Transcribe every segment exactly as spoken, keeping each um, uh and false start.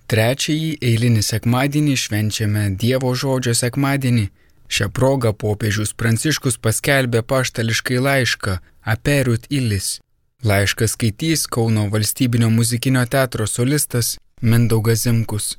Trečiąjį eilinį sekmadienį švenčiame Dievo žodžio sekmadienį. Šią progą popiežius Pranciškus paskelbė apaštališkai laišką Aperut Illis. Laišką skaitys Kauno valstybinio muzikinio teatro solistas Mindaugas Zimkus.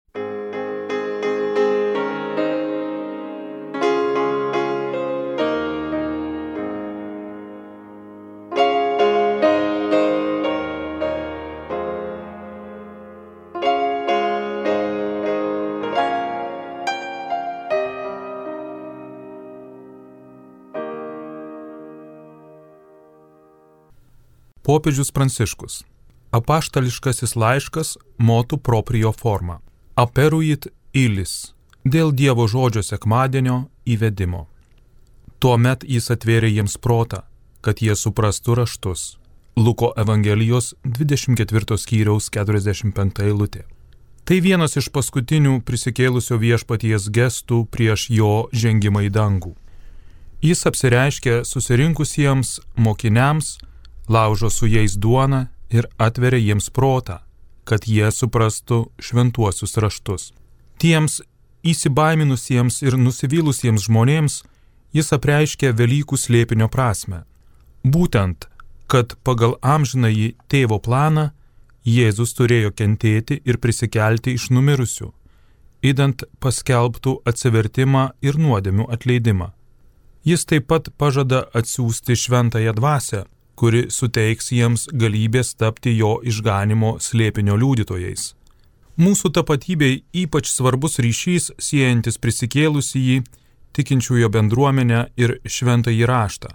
Popiežius Pranciškus. Apaštališkasis laiškas motu proprio forma. Aperuit Illis. Dėl Dievo žodžio sekmadienio įvedimo. Tuomet jis atvėrė jiems protą, kad jie suprastų raštus. Luko Evangelijos dvidešimt ketvirto skyriaus keturiasdešimt penkta eilutė. Tai vienas iš paskutinių prisikėlusio viešpaties gestų prieš jo žengimą į dangų. Jis apsireiškė susirinkusiems mokiniams, laužo su jais duoną ir atveria jiems protą, kad jie suprastų šventuosius raštus. Tiems įsibaiminusiems ir nusivylusiems žmonėms jis apreiškė Velykų slėpinio prasmę. Būtent, kad pagal amžinąjį tėvo planą Jėzus turėjo kentėti ir prisikelti iš numirusių, idant paskelbtų atsivertimą ir nuodėmių atleidimą. Jis taip pat pažada atsiųsti šventąją dvasią, kuri suteiks jiems galybės tapti jo išganimo slėpinio liudytojais. Mūsų tapatybei ypač svarbus ryšys siejantis prisikėlusįjį, tikinčiųjo bendruomenę ir šventąjį raštą.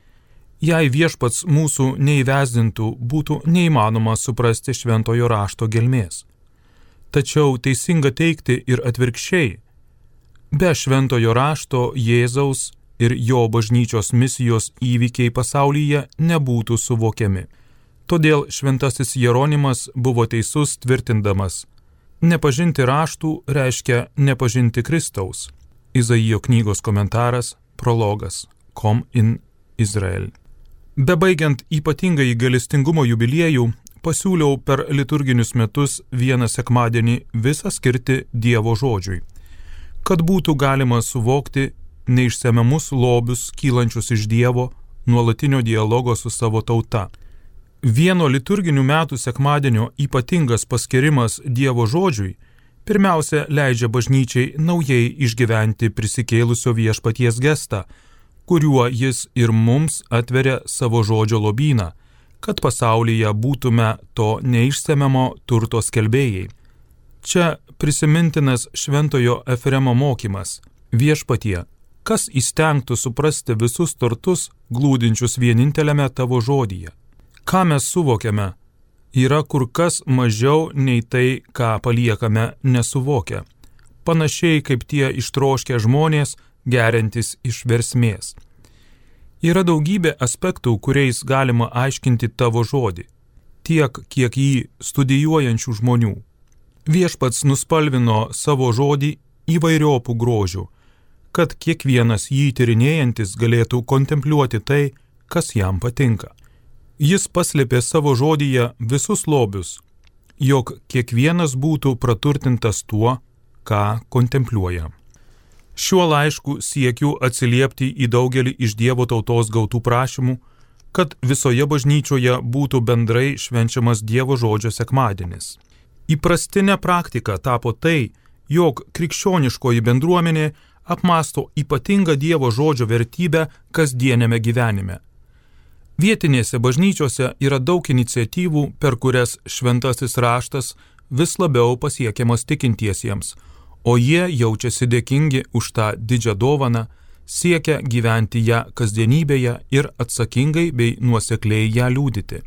Jei viešpats mūsų neįvesdintų, būtų neįmanoma suprasti šventojo rašto gelmės. Tačiau teisinga teigti ir atvirkščiai. Be šventojo rašto Jėzaus ir jo bažnyčios misijos įvykiai pasaulyje nebūtų suvokiami. Todėl šventasis Jeronimas buvo teisus tvirtindamas: nepažinti raštų reiškia nepažinti Kristaus. Izaijo knygos komentaras, prologas, Kom in Izrael. Bebaigiant ypatingai gailestingumo jubiliejų, pasiūliau per liturginius metus vieną sekmadienį visą skirti Dievo žodžiui, kad būtų galima suvokti neišsemiamus lobius kylančius iš Dievo nuolatinio dialogo su savo tauta. Vieno liturginių metų sekmadienio ypatingas paskirimas Dievo žodžiui pirmiausia leidžia bažnyčiai naujai išgyventi prisikėlusio viešpaties gestą, kuriuo jis ir mums atveria savo žodžio lobyną, kad pasaulyje būtume to neišsemiamo turto skelbėjai. Čia prisimintinas šventojo Efremo mokymas: viešpatie, kas įstengtų suprasti visus turtus glūdinčius vieninteliame tavo žodyje. Ką mes suvokiame, yra kur kas mažiau nei tai, ką paliekame nesuvokę, panašiai kaip tie ištroškę žmonės geriantis iš versmės. Yra daugybė aspektų, kuriais galima aiškinti tavo žodį, tiek kiek jį studijuojančių žmonių. Viešpats nuspalvino savo žodį įvairiopų grožių, kad kiekvienas jį tyrinėjantis galėtų kontempliuoti tai, kas jam patinka. Jis paslėpė savo žodyje visus lobius, jog kiekvienas būtų praturtintas tuo, ką kontempliuoja. Šiuo laišku siekiu atsiliepti į daugelį iš Dievo tautos gautų prašymų, kad visoje bažnyčioje būtų bendrai švenčiamas Dievo žodžio sekmadienis. Įprastinė praktika tapo tai, jog krikščioniškoji bendruomenė apmąsto ypatingą Dievo žodžio vertybę kasdienėme gyvenime. Vietinėse bažnyčiose yra daug iniciatyvų, per kurias šventasis raštas vis labiau pasiekiamas tikintiesiems, o jie jaučiasi dėkingi už tą didžią dovaną, siekia gyventi ją kasdienybėje ir atsakingai bei nuosekliai ją liudyti.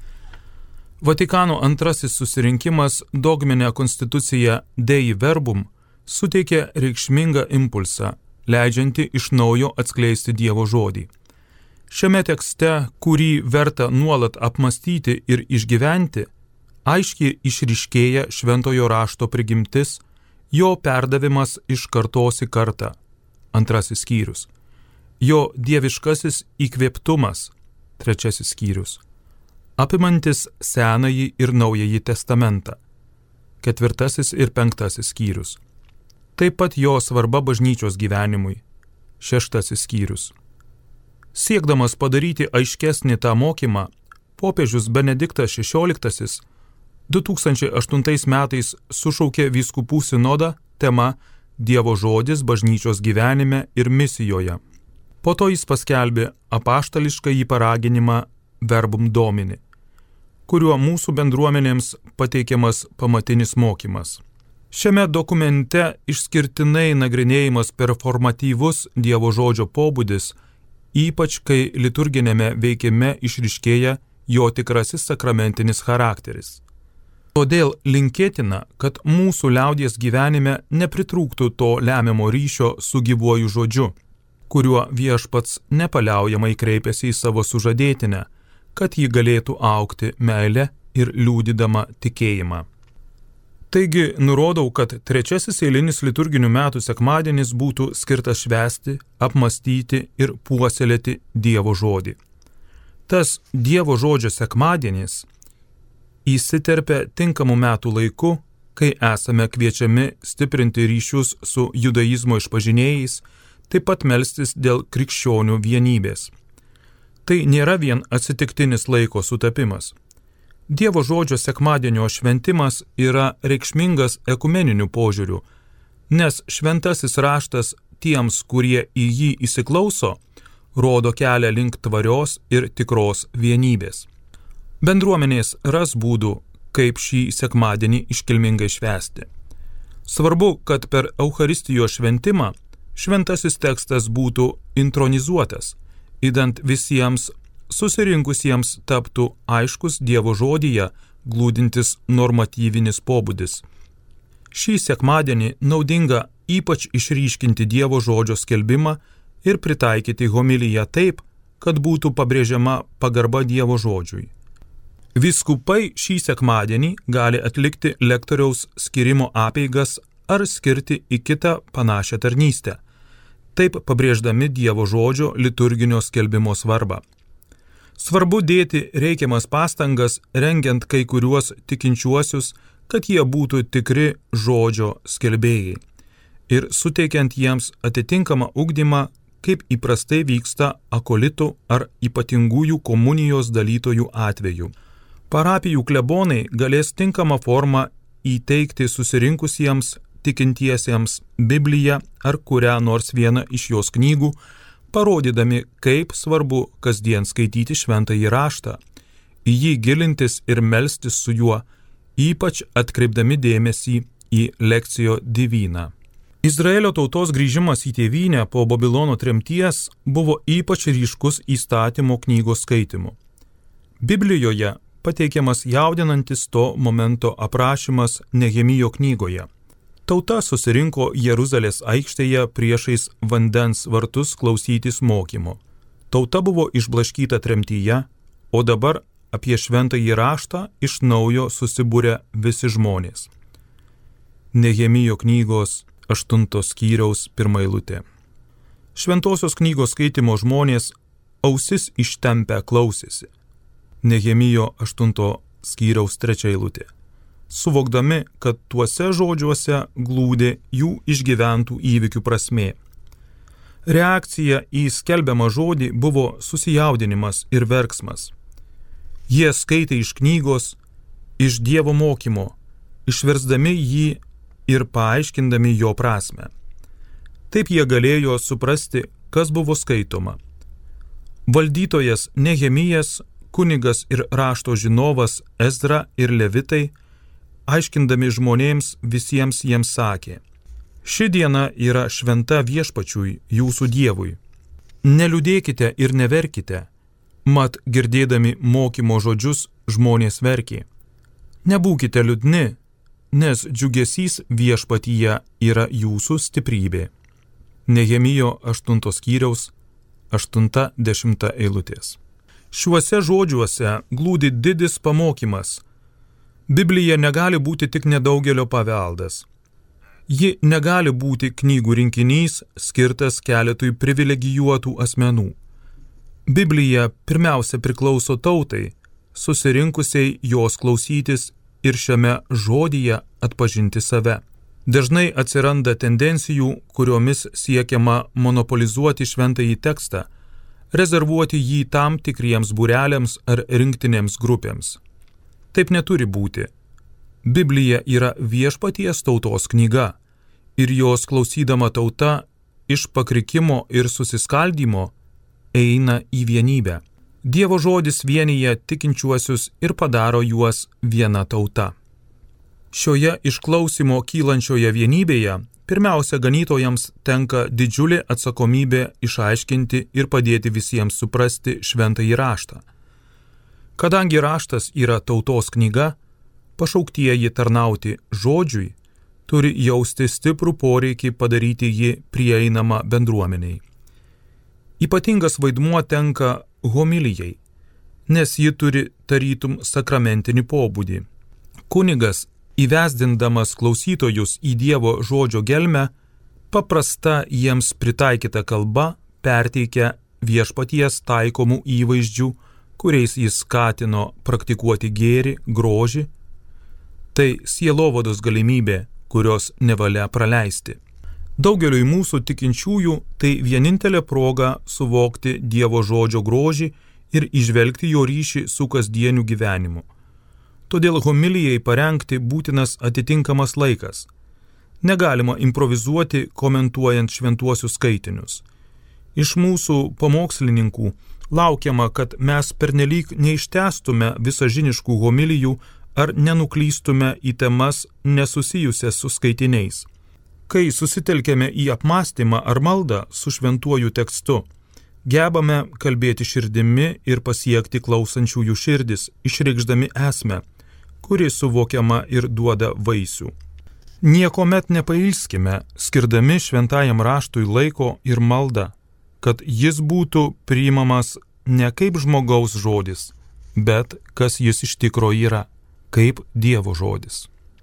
Vatikano antrasis susirinkimas dogminę konstituciją Dei Verbum suteikė reikšmingą impulsą, leidžiantį iš naujo atskleisti Dievo žodį. Šiame tekste, kurį verta nuolat apmastyti ir išgyventi, aiškiai išryškėja šventojo rašto prigimtis, jo perdavimas iš kartos į kartą. Antrasis skyrius. Jo dieviškasis įkvėptumas. Trečiasis skyrius. Apimantis Senąjį ir Naująjį testamentą. ketvirtasis ir penktasis skyrius. Taip pat jo svarba bažnyčios gyvenimui, šeštasis skyrius. Siekdamas padaryti aiškesnį tą mokymą, popiežius Benediktas šešioliktasis du tūkstančiai aštuntais metais sušaukė vyskupų sinodą tema Dievo žodis bažnyčios gyvenime ir misijoje. Po to jis paskelbė apaštališką jį paraginimą Verbum Domini, kuriuo mūsų bendruomenėms pateikiamas pamatinis mokymas. Šiame dokumente išskirtinai nagrinėjimas performatyvus Dievo žodžio pobūdis, ypač kai liturginėme veikime išryškėja jo tikrasis sakramentinis charakteris. Todėl linkėtina, kad mūsų liaudies gyvenime nepritrūktų to lemiamo ryšio su gyvuoju žodžiu, kuriuo viešpats nepaliaujamai kreipiasi į savo sužadėtinę, kad ji galėtų augti meile ir liūdydama tikėjimą. Taigi, nurodau, kad trečiasis eilinis liturginių metų sekmadienis būtų skirtas švęsti, apmastyti ir puoselėti Dievo žodį. Tas Dievo žodžio sekmadienis įsiterpia tinkamų metų laiku, kai esame kviečiami stiprinti ryšius su judaizmo išpažinėjais, taip pat melstis dėl krikščionių vienybės. Tai nėra vien atsitiktinis laiko sutapimas. Dievo žodžio sekmadienio šventimas yra reikšmingas ekumeniniu požiūriu, nes šventasis raštas tiems, kurie į jį įsiklauso, rodo kelią link tvarios ir tikros vienybės. Bendruomenės ras būdų, kaip šį sekmadienį iškilmingai švęsti. Svarbu, kad per Eucharistijos šventimą šventasis tekstas būtų intronizuotas, idant visiems susirinkusiems taptų aiškus Dievo žodyje glūdintis normatyvinis pobūdis. Šį sekmadienį naudinga ypač išryškinti Dievo žodžio skelbimą ir pritaikyti homiliją taip, kad būtų pabrėžiama pagarba Dievo žodžiui. Vyskupai šį sekmadienį gali atlikti lektoriaus skirimo apeigas ar skirti į kitą panašią tarnystę, taip pabrėždami Dievo žodžio liturginio skelbimo svarbą. Svarbu dėti reikiamas pastangas, rengiant kai kuriuos tikinčiuosius, kad jie būtų tikri žodžio skelbėjai ir suteikiant jiems atitinkamą ugdymą, kaip įprastai vyksta akolitų ar ypatingųjų komunijos dalytojų atveju. Parapijų klebonai galės tinkamą formą įteikti susirinkusiems tikintiesiems Bibliją ar kurią nors vieną iš jos knygų, parodydami, kaip svarbu kasdien skaityti šventąjį raštą, į jį gilintis ir melstis su juo, ypač atkreipdami dėmesį į lekcijo diviną. Izraelio tautos grįžimas į tėvynę po Babilono tremties buvo ypač ryškus įstatymo knygos skaitimu. Biblijoje pateikiamas jaudinantis to momento aprašymas Nehemijo knygoje. Tauta susirinko Jeruzalės aikštėje priešais vandens vartus klausytis mokymo. Tauta buvo išblaškyta tremtyje, o dabar apie šventąjį raštą iš naujo susibūrė visi žmonės. Nehemijo knygos aštuntos skyriaus pirma eilutė. Šventosios knygos skaitimo žmonės ausis ištempę klausėsi. Nehemijo aštunto skyriaus trečia eilutė. Suvokdami, kad tuose žodžiuose glūdi jų išgyventų įvykių prasmė. Reakcija į skelbiamą žodį buvo susijaudinimas ir verksmas. Jie skaitė iš knygos, iš Dievo mokymo, išversdami jį ir paaiškindami jo prasmę. Taip jie galėjo suprasti, kas buvo skaitoma. Valdytojas Nehemijas, kunigas ir rašto žinovas Ezdra ir Levitai, aiškindami žmonėms visiems jiems sakė: ši diena yra šventa viešpačiui, jūsų Dievui. Neliūdėkite ir neverkite, mat girdėdami mokymo žodžius žmonės verkė. Nebūkite liūdni, nes džiugesys viešpatyje yra jūsų stiprybė. Nehemijo aštuntos skyriaus aštunta dešimta eilutės. Šiuose žodžiuose glūdi didis pamokymas. Biblija negali būti tik nedaugelio paveldas. Ji negali būti knygų rinkinys skirtas keletui privilegijuotų asmenų. Biblija pirmiausia priklauso tautai, susirinkusiai jos klausytis ir šiame žodyje atpažinti save. Dažnai atsiranda tendencijų, kuriomis siekiama monopolizuoti šventąjį tekstą, rezervuoti jį tam tikriems būreliams ar rinktinėms grupėms. Taip neturi būti. Biblija yra viešpaties tautos knyga ir jos klausydama tauta iš pakrikimo ir susiskaldymo eina į vienybę. Dievo žodis vienyje tikinčiuosius ir padaro juos viena tauta. Šioje išklausimo kylančioje vienybėje pirmiausia ganytojams tenka didžiulė atsakomybė išaiškinti ir padėti visiems suprasti šventąjį raštą. Kadangi raštas yra tautos knyga, pašauktieji tarnauti žodžiui turi jausti stiprų poreikį padaryti jį prieinamą bendruomeniai. Ypatingas vaidmuo tenka homilijai, nes ji turi tarytum sakramentinį pobūdį. Kunigas, įvesdindamas klausytojus į Dievo žodžio gelmę, paprasta jiems pritaikyta kalba perteikia viešpaties taikomų įvaizdžių, kuriais jis skatino praktikuoti gėrį, grožį. Tai sielovados galimybė, kurios nevalia praleisti. Daugeliui mūsų tikinčiųjų tai vienintelė proga suvokti Dievo žodžio grožį ir įžvelgti jo ryšį su kasdieniu gyvenimu. Todėl homilijai parengti būtinas atitinkamas laikas. Negalima improvizuoti, komentuojant šventuosius skaitinius. Iš mūsų pamokslininkų laukiama, kad mes pernelyg neištęstume visažiniškų homilijų ar nenuklystume į temas nesusijusias su skaitiniais. Kai susitelkėme į apmąstymą ar maldą su šventuoju tekstu, gebame kalbėti širdimi ir pasiekti klausančiųjų širdis, išreikšdami esmę, kuri suvokiama ir duoda vaisių. Niekuomet nepailskime, skirdami šventajam raštui laiko ir maldą, kad jis būtų priimamas ne kaip žmogaus žodis, bet kas jis iš tikro yra, kaip Dievo žodis.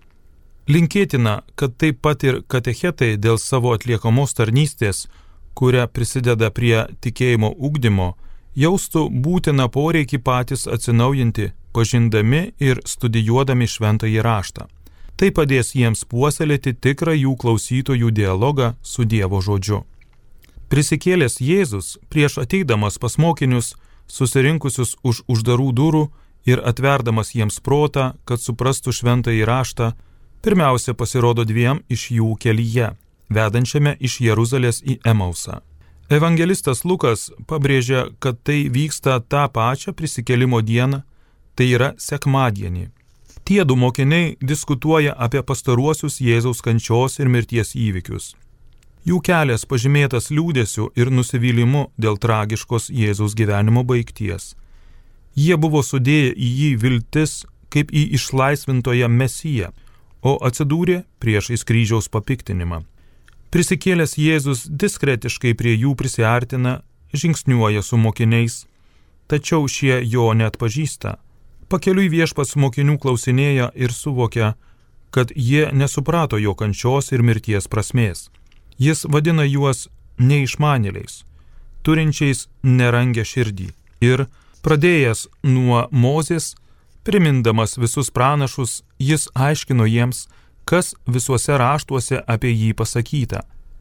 Linkėtina, kad taip pat ir katechetai dėl savo atliekamos tarnystės, kuria prisideda prie tikėjimo ugdymo, jaustų būtiną poreikį patys atsinaujinti, pažindami ir studijuodami šventąjį raštą. Tai padės jiems puoselėti tikrą jų klausytojų dialogą su Dievo žodžiu. Prisikėlęs Jėzus, prieš ateidamas pas mokinius, susirinkusius už uždarų durų ir atverdamas jiems protą, kad suprastų šventąjį raštą, pirmiausia pasirodo dviem iš jų kelyje, vedančiame iš Jeruzalės į Emausą. Evangelistas Lukas pabrėžia, kad tai vyksta tą pačią prisikėlimo dieną, tai yra sekmadienį. Tie du mokiniai diskutuoja apie pastaruosius Jėzaus kančios ir mirties įvykius. Jų kelias pažymėtas liūdesiu ir nusivylimu dėl tragiškos Jėzaus gyvenimo baigties. Jie buvo sudėję į jį viltis kaip į išlaisvintoją Mesiją, o atsidūrė priešais kryžiaus papiktinimą. Prisikėlęs Jėzus diskretiškai prie jų prisiartina, žingsniuoja su mokiniais, tačiau šie jo neatpažįsta. Pakeliui viešpats mokinių klausinėja ir suvokia, kad jie nesuprato jo kančios ir mirties prasmės. Jis vadina juos neišmanėliais, turinčiais nerangę širdį ir, pradėjęs nuo Mozės, primindamas visus pranašus, jis aiškino jiems, kas visuose raštuose apie jį pasakyta.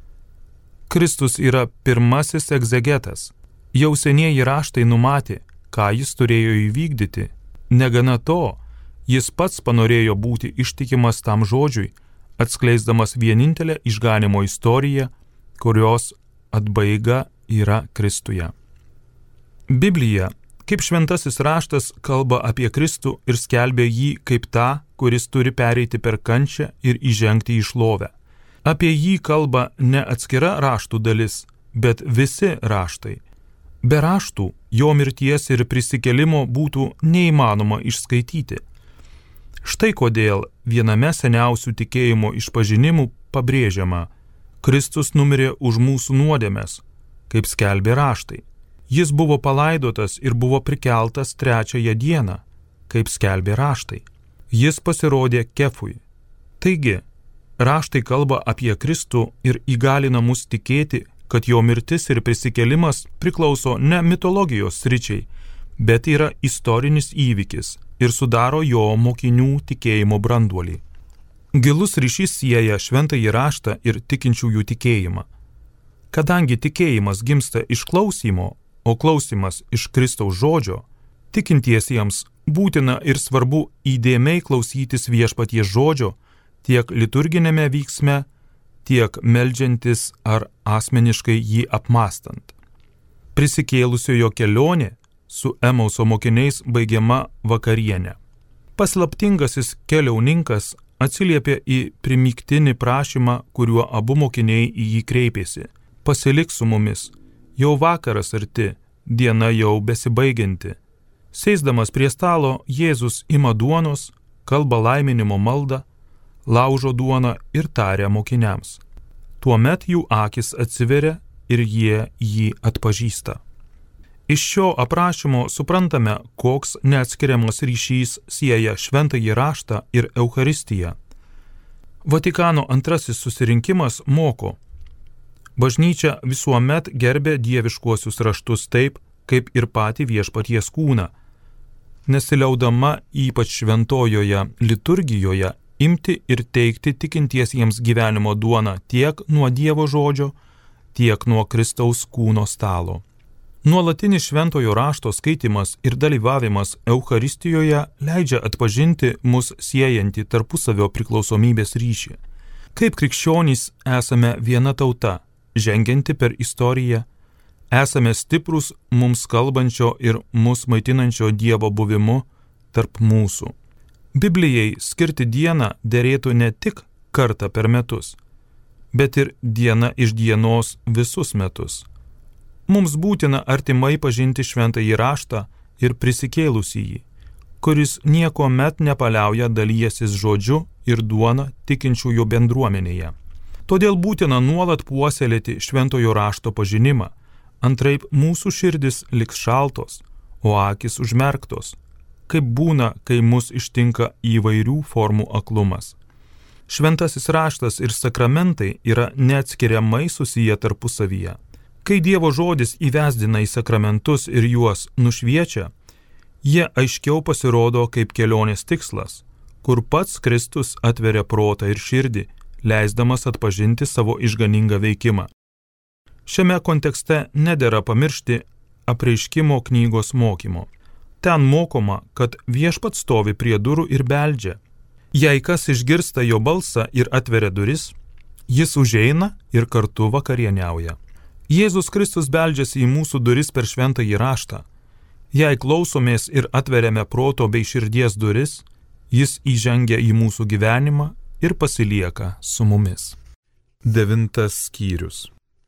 Kristus yra pirmasis egzegetas. Jau senieji raštai numatė, ką jis turėjo įvykdyti. Negana to, jis pats panorėjo būti ištikimas tam žodžiui, atskleisdamas vienintelę išganimo istoriją, kurios atbaiga yra Kristuje. Biblija, kaip šventasis raštas, kalba apie Kristų ir skelbia jį kaip tą, kuris turi pereiti per kančią ir įžengti į šlovę. Apie jį kalba ne atskira raštų dalis, bet visi raštai. Be raštų jo mirties ir prisikėlimo būtų neįmanoma išskaityti. Štai kodėl viename seniausių tikėjimo išpažinimų pabrėžiama: Kristus numirė už mūsų nuodėmes, kaip skelbė raštai. Jis buvo palaidotas ir buvo prikeltas trečiąją dieną, kaip skelbė raštai. Jis pasirodė Kefui. Taigi, raštai kalba apie Kristų ir įgalina mus tikėti, kad jo mirtis ir prisikėlimas priklauso ne mitologijos sričiai, bet yra istorinis įvykis, ir sudaro jo mokinių tikėjimo branduolį. Gilus ryšys sieja šventąjį raštą ir tikinčiųjų tikėjimą. Kadangi tikėjimas gimsta iš klausymo, o klausymas iš Kristaus žodžio, tikintiesiems būtina ir svarbu įdėmiai klausytis viešpaties žodžio tiek liturginėme vyksme, tiek meldžiantis ar asmeniškai jį apmastant. Prisikėlusiojo kelionė su Emauso mokiniais baigiama vakarienė. Paslaptingasis keliauninkas atsiliepė į primygtinį prašymą, kuriuo abu mokiniai į jį kreipėsi. Pasilik su mumis, jau vakaras arti, diena jau besibaigianti. Sėsdamas prie stalo, Jėzus ima duonos, kalba laiminimo maldą, laužo duoną ir taria mokiniams. Tuomet jų akis atsiveria ir jie jį atpažįsta. Iš šio aprašymo suprantame, koks neatskiriamas ryšys sieja šventąjį raštą ir Eucharistiją. Vatikano antrasis susirinkimas moko: bažnyčia visuomet gerbė dieviškuosius raštus taip, kaip ir patį viešpaties kūną, nesiliaudama ypač šventojoje liturgijoje imti ir teikti tikintiesiems gyvenimo duoną tiek nuo Dievo žodžio, tiek nuo Kristaus kūno stalo. Nuolatinis šventojo rašto skaitimas ir dalyvavimas Eucharistijoje leidžia atpažinti mus siejantį tarpusavio priklausomybės ryšį. Kaip krikščionys esame viena tauta, žengianti per istoriją, esame stiprus mums kalbančio ir mus maitinančio Dievo buvimu tarp mūsų. Biblijai skirti dieną derėtų ne tik kartą per metus, bet ir diena iš dienos visus metus. Mums būtina artimai pažinti šventąjį raštą ir prisikėlusįjį, kuris nieko met nepaliauja dalyjasis žodžiu ir duona tikinčiųjų bendruomenėje. Todėl būtina nuolat puoselėti šventojo rašto pažinimą, antraip mūsų širdis liks šaltos, o akis užmerktos, kaip būna, kai mus ištinka įvairių formų aklumas. Šventasis raštas ir sakramentai yra neatskiriamai susiję tarpusavyje. Kai Dievo žodis įvesdina į sakramentus ir juos nušviečia, jie aiškiau pasirodo kaip kelionės tikslas, kur pats Kristus atveria protą ir širdį, leisdamas atpažinti savo išganingą veikimą. Šiame kontekste nedera pamiršti apreiškimo knygos mokymo. Ten mokoma, kad viešpats stovi prie durų ir beldžia. Jei kas išgirsta jo balsą ir atveria duris, jis užeina ir kartu vakarieniauja. Jėzus Kristus beldžiasi į mūsų duris per šventąjį raštą. Jei klausomės ir atveriame proto bei širdies duris, jis įžengia į mūsų gyvenimą ir pasilieka su mumis. Devintas skyrius.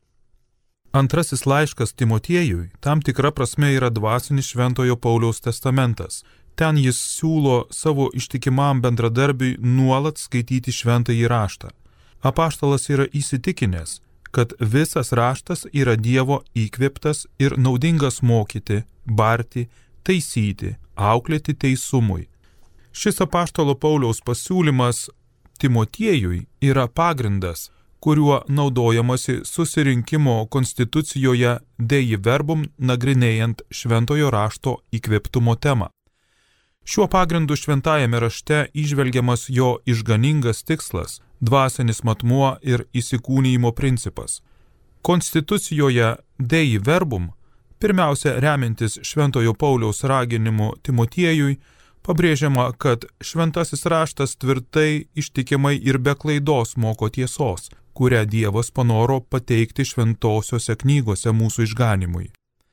Antrasis laiškas Timotiejui tam tikra prasme yra dvasinis šventojo Pauliaus testamentas. Ten jis siūlo savo ištikimam bendradarbiui nuolat skaityti šventąjį raštą. Apaštalas yra įsitikinęs, kad visas raštas yra Dievo įkvėptas ir naudingas mokyti, barti, taisyti, auklėti teisumui. Šis apaštalo Pauliaus pasiūlymas Timotiejui yra pagrindas, kuriuo naudojamasi susirinkimo konstitucijoje Dei Verbum nagrinėjant šventojo rašto įkvėptumo temą. Šiuo pagrindu šventajame rašte įžvelgiamas jo išganingas tikslas, dvasinis matmuo ir įsikūnijimo principas. Konstitucijoje Dei Verbum, pirmiausia remiantis šventojo Pauliaus raginimu Timotiejui, pabrėžiama, kad šventasis raštas tvirtai, ištikimai ir be klaidos moko tiesos, kurią Dievas panoro pateikti šventosiose knygose mūsų išganimui.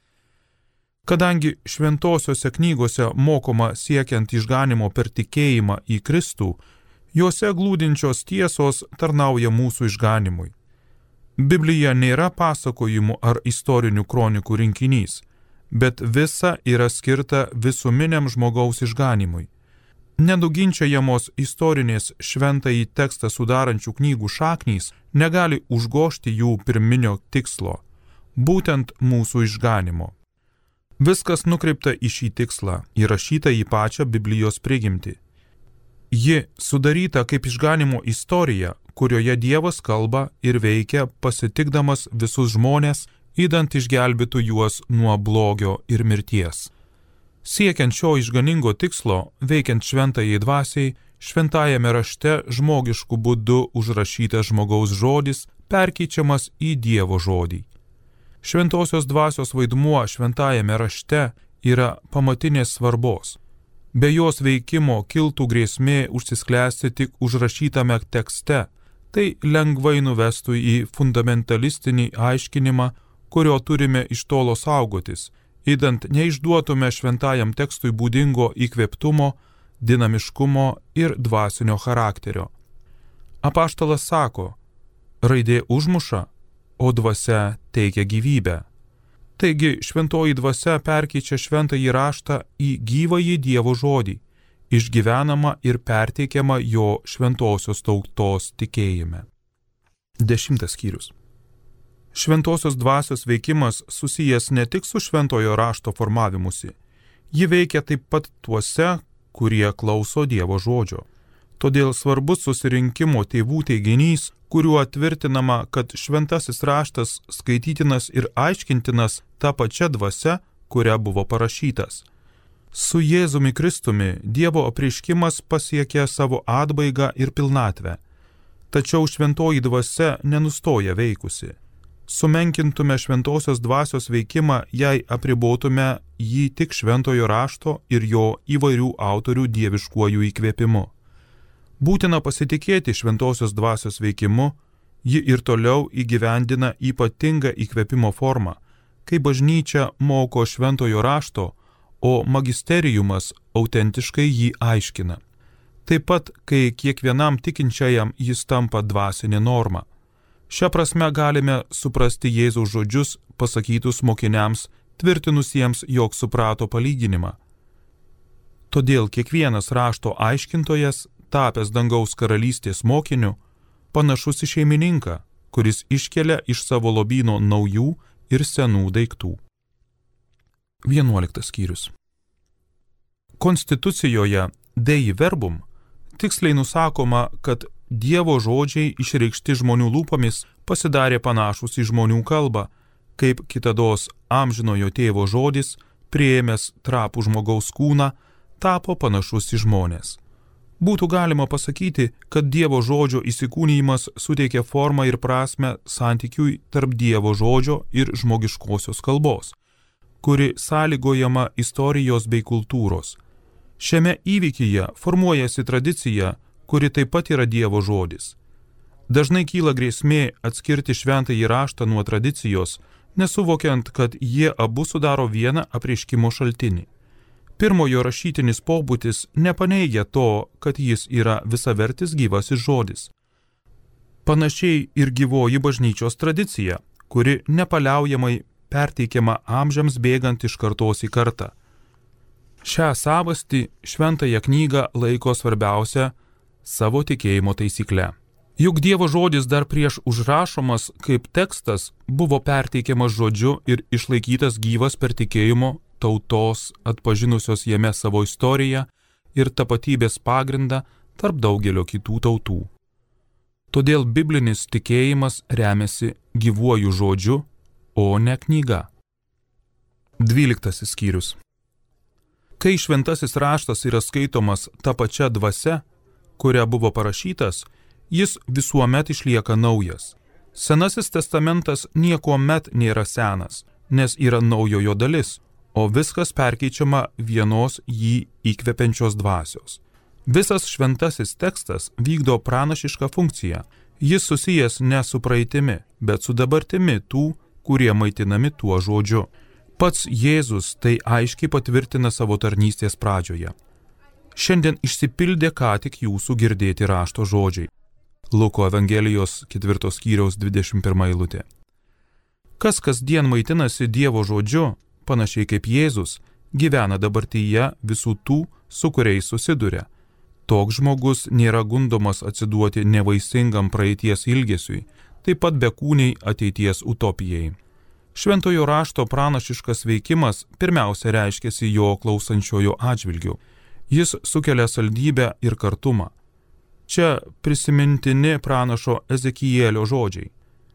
Kadangi šventosiose knygose mokoma siekiant išganimo per tikėjimą į Kristų, juose glūdinčios tiesos tarnauja mūsų išganimui. Biblija nėra pasakojimų ar istorinių kronikų rinkinys, bet visa yra skirta visuminiam žmogaus išganimui. Nenuginčiajamos istorinės šventąjį tekstą sudarančių knygų šaknys negali užgožti jų pirminio tikslo, būtent mūsų išganimo. Viskas nukreipta į šį tikslą, įrašyta į pačią Biblijos prigimtį. Ji sudaryta kaip išganimo istorija, kurioje Dievas kalba ir veikia pasitikdamas visus žmonės, įdant išgelbėtų juos nuo blogio ir mirties. Siekiant šio išganingo tikslo, veikiant šventajai dvasiai, šventajame rašte žmogišku būdu užrašytas žmogaus žodis perkeičiamas į Dievo žodį. Šventosios dvasios vaidmuo šventajame rašte yra pamatinės svarbos. Be jos veikimo kiltų grėsmė užsisklęsti tik užrašytame tekste, tai lengvai nuvestų į fundamentalistinį aiškinimą, kurio turime iš tolo saugotis, idant neišduotume šventajam tekstui būdingo įkvėptumo, dinamiškumo ir dvasinio charakterio. Apaštalas sako, raidė užmuša, o dvasia teikia gyvybę. Taigi šventoji dvasia perkeičia šventąjį raštą į gyvąjį Dievo žodį, išgyvenamą ir perteikiamą jo šventosios tautos tikėjime. Dešimtas skyrius. Šventosios dvasios veikimas susijęs ne tik su šventojo rašto formavimusi, ji veikia taip pat tuose, kurie klauso Dievo žodžio. Todėl svarbus susirinkimo tėvų teiginys, kuriuo tvirtinama, kad šventasis raštas skaitytinas ir aiškintinas tą pačią dvasią, kuria buvo parašytas. Su Jėzumi Kristumi Dievo apreiškimas pasiekė savo atbaigą ir pilnatvę, tačiau šventoji dvasia nenustoja veikusi. Sumenkintume šventosios dvasios veikimą, jei apribotume jį tik šventojo rašto ir jo įvairių autorių dieviškuoju įkvėpimu. Būtina pasitikėti šventosios dvasios veikimu, ji ir toliau įgyvendina ypatingą įkvėpimo formą, kai bažnyčia moko šventojo rašto, o magisteriumas autentiškai jį aiškina. Taip pat, kai kiekvienam tikinčiajam jis tampa dvasinė norma. Šią prasme galime suprasti Jėzaus žodžius pasakytus mokiniams, tvirtinusiems, jog suprato palyginimą. Todėl kiekvienas rašto aiškintojas, tapęs dangaus karalystės mokiniu, panašus į šeimininką, kuris iškelia iš savo lobyno naujų ir senų daiktų. Vienuoliktas skyrius. Konstitucijoje Dei verbum tiksliai nusakoma, kad Dievo žodžiai išreikšti žmonių lūpomis pasidarė panašus į žmonių kalbą, kaip kitados amžinojo tėvo žodis, priėmęs trapų žmogaus kūną, tapo panašus į žmonės. Būtų galima pasakyti, kad Dievo žodžio įsikūnijimas suteikia formą ir prasme santykiui tarp Dievo žodžio ir žmogiškosios kalbos, kuri sąlygojama istorijos bei kultūros. Šiame įvykyje formuojasi tradicija, kuri taip pat yra Dievo žodis. Dažnai kyla grėsmė atskirti šventąjį raštą nuo tradicijos, nesuvokiant, kad jie abu sudaro vieną apreiškimo šaltinį. Pirmojo rašytinis pobūdis nepaneigia to, kad jis yra visavertis gyvasis žodis. Panašiai ir gyvoji bažnyčios tradicija, kuri nepaliaujamai perteikiama amžiams bėgant iš kartos į kartą. Šią savastį šventąją knygą laiko svarbiausia savo tikėjimo taisykle. Juk Dievo žodis dar prieš užrašomas kaip tekstas buvo perteikiamas žodžiu ir išlaikytas gyvas per tikėjimo tautos atpažinusios jame savo istoriją ir tapatybės pagrindą tarp daugelio kitų tautų. Todėl biblinis tikėjimas remiasi gyvuoju žodžiu, o ne knyga. Dvyliktasis skyrius. Kai šventasis raštas yra skaitomas ta pačia dvasia, kuria buvo parašytas, jis visuomet išlieka naujas. Senasis testamentas niekuomet nėra senas, nes yra naujojo dalis, o viskas perkeičiama vienos jį įkvepiančios dvasios. Visas šventasis tekstas vykdo pranašišką funkciją. Jis susijęs ne su praeitimi, bet su dabartimi tų, kurie maitinami tuo žodžiu. Pats Jėzus tai aiškiai patvirtina savo tarnystės pradžioje. Šiandien išsipildė ką tik jūsų girdėti rašto žodžiai. Luko Evangelijos ketvirtos skyriaus dvidešimt pirma eilutė. Kas kasdien maitinasi Dievo žodžiu, panašiai kaip Jėzus, gyvena dabartyje visų tų, su kuriais susiduria. Toks žmogus nėra gundomas atsiduoti nevaisingam praeities ilgesiui, taip pat bekūniai ateities utopijai. Šventojo rašto pranašiškas veikimas pirmiausia reiškiasi jo klausančiojo atžvilgiu. Jis sukelia saldybę ir kartumą. Čia prisimintini pranašo Ezekielio žodžiai.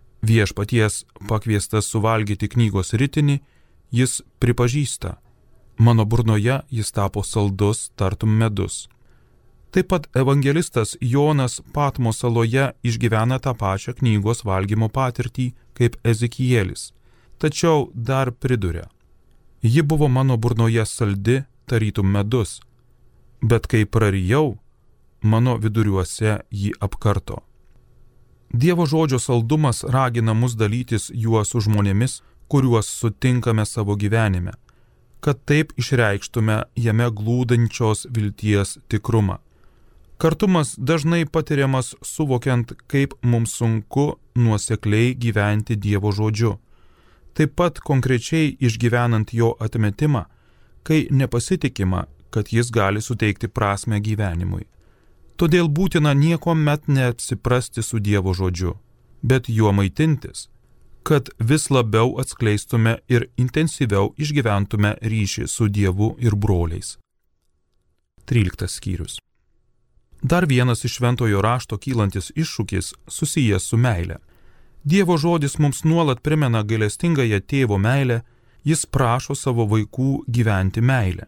Viešpaties pakviestas suvalgyti knygos ritinį, jis pripažįsta: Mano burnoje jis tapo saldus, tartum medus. Taip pat evangelistas Jonas Patmo saloje išgyvena tą pačią knygos valgymo patirtį kaip Ezekielis, tačiau dar priduria: ji buvo mano burnoje saldi, tarytum medus, bet kai prarijau, mano viduriuose jį apkarto. Dievo žodžio saldumas ragina mus dalytis juo su žmonėmis, kuriuos sutinkame savo gyvenime, kad taip išreikštume jame glūdančios vilties tikrumą. Kartumas dažnai patiriamas suvokiant, kaip mums sunku nuosekliai gyventi Dievo žodžiu. Taip pat konkrečiai išgyvenant jo atmetimą, kai nepasitikima, kad jis gali suteikti prasmę gyvenimui. Todėl būtina niekuomet neapsiprasti su Dievo žodžiu, bet juo maitintis, kad vis labiau atskleistume ir intensyviau išgyventume ryšį su Dievu ir broliais. tryliktas skyrius. Dar vienas iš šventojo rašto kylantis iššūkis susijęs su meile. Dievo žodis mums nuolat primena gailestingąją tėvo meilę, jis prašo savo vaikų gyventi meilę.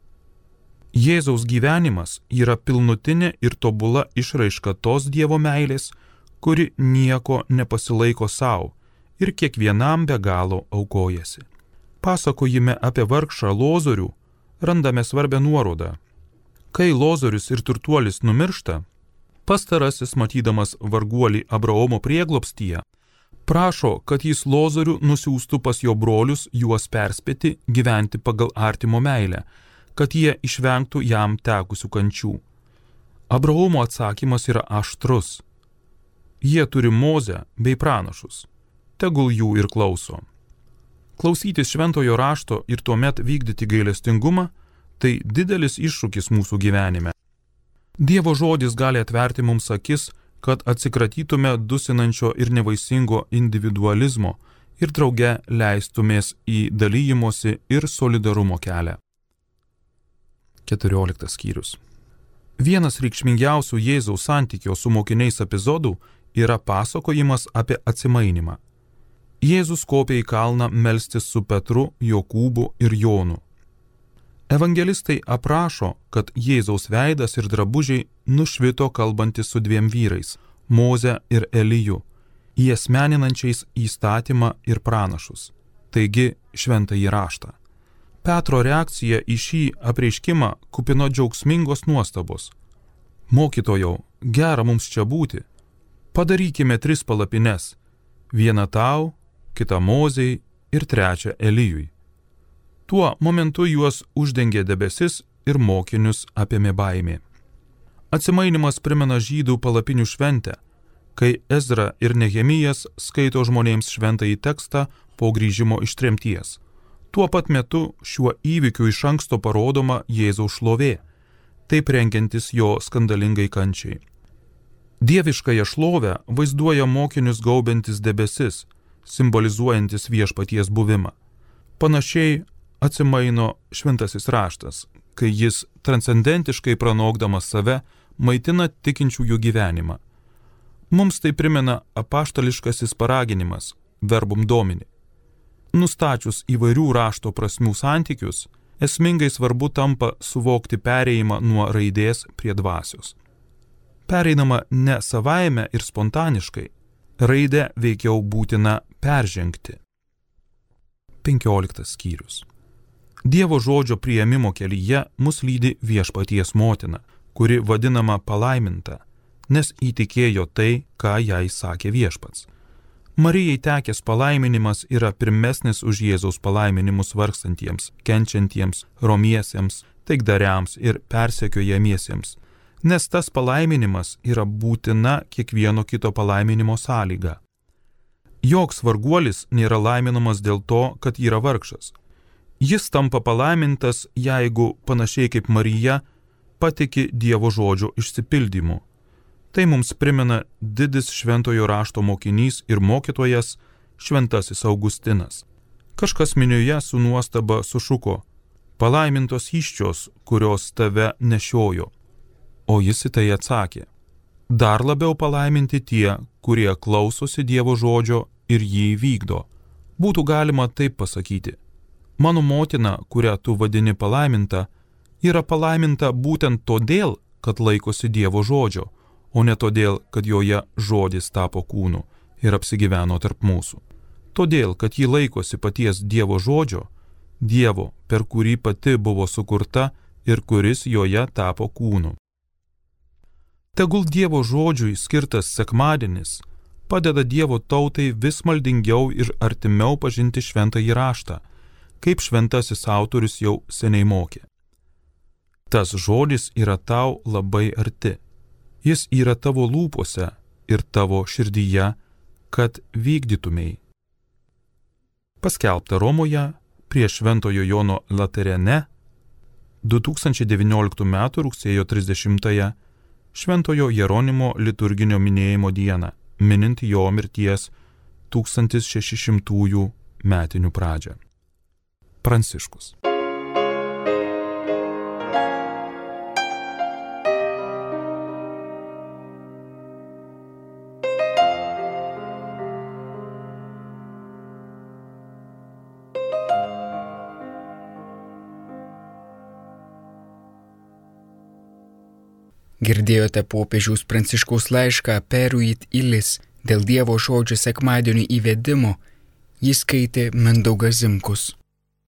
Jėzaus gyvenimas yra pilnutinė ir tobula išraiška tos Dievo meilės, kuri nieko nepasilaiko savo ir kiekvienam be galo aukojasi. Pasakojime apie vargšą Lozorių randame svarbią nuorodą. Kai Lozorius ir turtuolis numiršta, pastarasis, matydamas varguolį Abraomo prieglobstyje, prašo, kad jis Lozorių nusiųstų pas jo brolius juos perspėti gyventi pagal artimo meilę, kad jie išvengtų jam tekusių kančių. Abraomo atsakymas yra aštrus. Jie turi Mozę bei pranašus, tegul jų ir klauso. Klausytis šventojo rašto ir tuomet vykdyti gailestingumą – tai didelis iššūkis mūsų gyvenime. Dievo žodis gali atverti mums akis, kad atsikratytume dusinančio ir nevaisingo individualizmo ir drauge leistumės į dalyjimosi ir solidarumo kelią. keturioliktas skyrius. Vienas reikšmingiausių Jėzaus santykio su mokiniais epizodų yra pasakojimas apie atsimainimą. Jėzus kopė į kalną melstis su Petru, Jokūbu ir Jonu. Evangelistai aprašo, kad Jėzaus veidas ir drabužiai nušvito kalbantis su dviem vyrais – Moze ir Eliju, įasmeninančiais įstatymą ir pranašus, taigi šventąjį raštą. Petro reakcija į šį apreiškimą kupino džiaugsmingos nuostabos. Mokytojau, gera mums čia būti. Padarykime tris palapines – vieną tau, kitą Mozei ir trečią Elijui. Tuo momentu juos uždengė debesis ir mokinius apėmė baimė. Atsimainimas primena žydų palapinių šventę, kai Ezra ir Nehemijas skaito žmonėms šventąjį tekstą po grįžimo iš tremties. Tuo pat metu šiuo įvykiu iš anksto parodoma Jėzaus šlovė, taip rengiantis jo skandalingai kančiai. Dieviškąją šlovę vaizduoja mokinius gaubiantis debesis, simbolizuojantis viešpaties buvimą. Panašiai atsimaino šventasis raštas, kai jis transcendentiškai pranokdamas save maitina tikinčiųjų gyvenimą. Mums tai primena apaštališkasis paraginimas, verbum domini. Nustačius įvairių rašto prasmių santykius, esmingai svarbu tampa suvokti perėjimą nuo raidės prie dvasios. Pereinama ne savaime ir spontaniškai, raidę veikiau būtina peržengti. penkioliktas skyrius. Dievo žodžio priėmimo kelyje mus lydi viešpaties motina, kuri vadinama palaiminta, nes įtikėjo tai, ką jai sakė viešpats. Marijai tekęs palaiminimas yra pirmesnis už Jėzaus palaiminimus vargstantiems, kenčiantiems, romiesiems, taikdariams ir persekiojamiesiems, nes tas palaiminimas yra būtina kiekvieno kito palaiminimo sąlyga. Joks varguolis nėra laiminamas dėl to, kad yra vargšas. Jis tampa palaimintas, jeigu, panašiai kaip Marija, patiki Dievo žodžio išsipildymu. Tai mums primena didis šventojo rašto mokinys ir mokytojas šventasis Augustinas. Kažkas minioje su nuostaba sušuko: palaimintos įsčios, kurios tave nešiojo. O jis į tai atsakė: dar labiau palaiminti tie, kurie klausosi Dievo žodžio ir jį vykdo. Būtų galima taip pasakyti: Mano motina, kurią tu vadini palaiminta, yra palaiminta būtent todėl, kad laikosi Dievo žodžio, o ne todėl, kad joje žodis tapo kūnu ir apsigyveno tarp mūsų. Todėl, kad ji laikosi paties Dievo žodžio, Dievo, per kurį pati buvo sukurta ir kuris joje tapo kūnu. Tegul Dievo žodžiui skirtas sekmadienis padeda Dievo tautai vis maldingiau ir artimiau pažinti šventąjį raštą, kaip šventasis autorius jau seniai mokė. Tas žodis yra tau labai arti. Jis yra tavo lūpose ir tavo širdyje, kad vykdytumei. Paskelbta Romoje prie Šventojo Jono Laterane du tūkstančiai devynioliktų metų rugsėjo trisdešimtąją Šventojo Jeronimo liturginio minėjimo dieną, minint jo mirties tūkstantis šeši šimtųjų metinių pradžią. Pranciškus. Girdėjote popiežiaus Pranciškaus laišką Aperuit Illis dėl Dievo žodžio sekmadienio įvedimo, jį skaitė Mindaugas Zimkus.